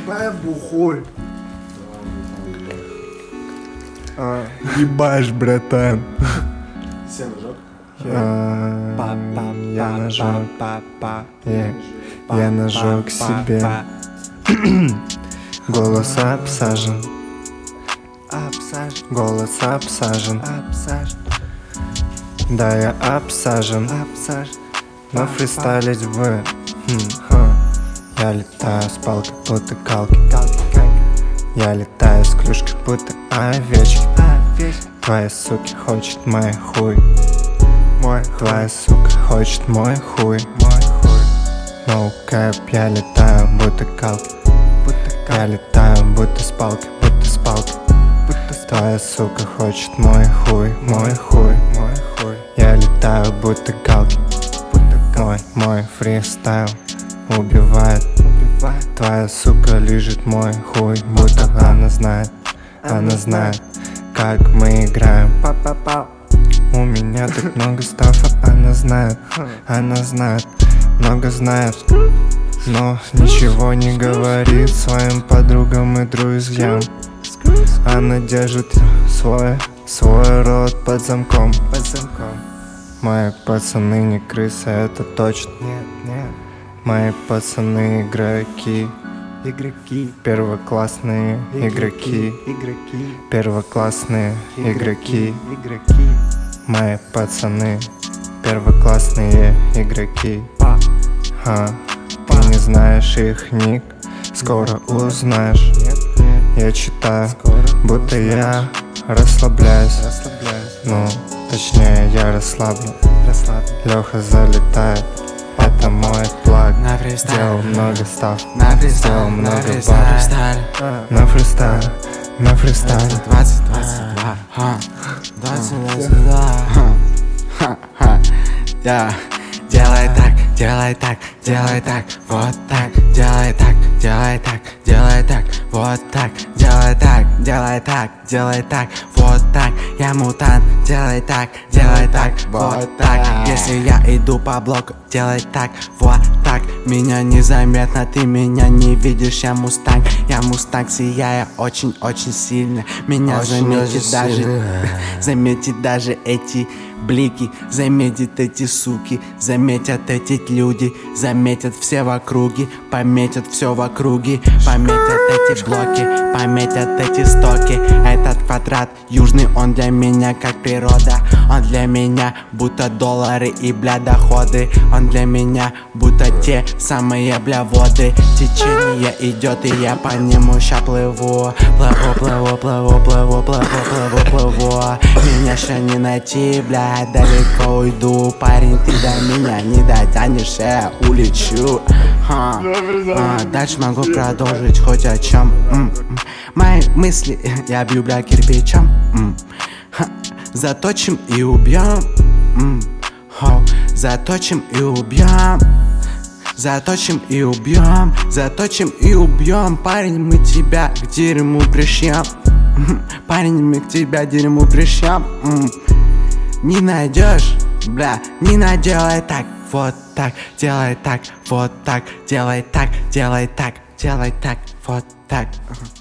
Давай бухой. Ебашь, братан. Все нажал? Я нажал. Я нажал к себе. Голос обсажен. Голос обсажен. Да, я обсажен. Но фристайлить бы. Я летаю с палкой, будто калки. Я летаю с клюшкой, будто овечки. Твоя сука хочет мой хуй. Твоя сука хочет мой хуй. No cap, я летаю, будто калки. Я летаю, будто с палки, будто с палки. Твоя сука хочет мой хуй, мой хуй. Я летаю, будто галки. Мой фристайл убивает. Твоя сука лежит мой хуй, будто она знает, как мы играем. У меня так много стафа, она знает, много знает, но ничего не говорит своим подругам и друзьям. Она держит свой рот под замком. Мои пацаны не крысы, это точно. Мои пацаны игроки. Первоклассные игроки. Первоклассные игроки. Мои пацаны первоклассные игроки. Ты не знаешь их ник, скоро узнаешь. Я читаю, будто я расслабляюсь. Ну, точнее, я расслаблен. Леха залетает, это мой плаг. Сделал много став, сделал много бар. На фристайле, на фристайле. 2022, 2022. Да. Делай так, делай так, делай так, вот так, делай так, делай так, делай так, вот так, делай так, делай так, делай так, вот так. Я мутант, делай так, вот так. Если я иду по блоку, делай так, вот так. Меня незаметно, ты меня не видишь, я мустанг, сияя очень-очень сильно. Меня заметит даже эти блики, заметят эти суки, заметят эти люди, заметят все в округе, пометят все в округе, пометят эти блоки, пометят эти стоки. Этот квадрат южный, он для меня как природа, он для меня будто доллары и бля доходы, он для меня будто те самые бля воды. Течение идет и я по нему ща плыву, меня ща не найти, бля. Далеко уйду, парень, ты до меня не дотянешь, я улечу. Дальше могу продолжить хоть о чем. Мои мысли я бью, бля, кирпичом. Заточим и убьем. Заточим и убьем. Заточим и убьем. Заточим и убьем. Парень, мы тебя к дерьму пришьем. Парень, мы к тебя дерьму пришьем. Не найдешь, бля, не наделай так, вот так, делай так, вот так, делай так, вот так.